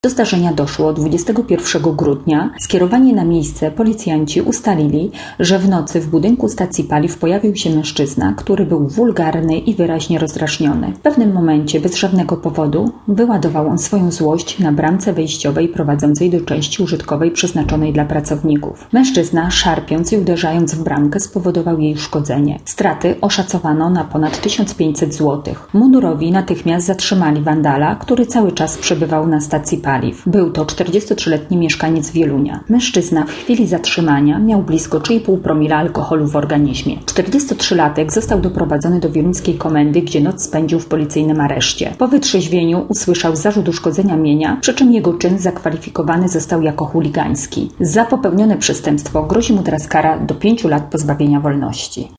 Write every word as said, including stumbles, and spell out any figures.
Do zdarzenia doszło dwudziestego pierwszego grudnia. Skierowani na miejsce policjanci ustalili, że w nocy w budynku stacji paliw pojawił się mężczyzna, który był wulgarny i wyraźnie rozdrażniony. W pewnym momencie, bez żadnego powodu, wyładował on swoją złość na bramce wejściowej prowadzącej do części użytkowej przeznaczonej dla pracowników. Mężczyzna, szarpiąc i uderzając w bramkę, spowodował jej uszkodzenie. Straty oszacowano na ponad tysiąc pięćset złotych. Mundurowi natychmiast zatrzymali wandala, który cały czas przebywał na stacji paliw. Był to czterdziestotrzyletni mieszkaniec Wielunia. Mężczyzna w chwili zatrzymania miał blisko trzy i pół promila alkoholu w organizmie. czterdziestotrzylatek został doprowadzony do wieluńskiej komendy, gdzie noc spędził w policyjnym areszcie. Po wytrzeźwieniu usłyszał zarzut uszkodzenia mienia, przy czym jego czyn zakwalifikowany został jako chuligański. Za popełnione przestępstwo grozi mu teraz kara do pięciu lat pozbawienia wolności.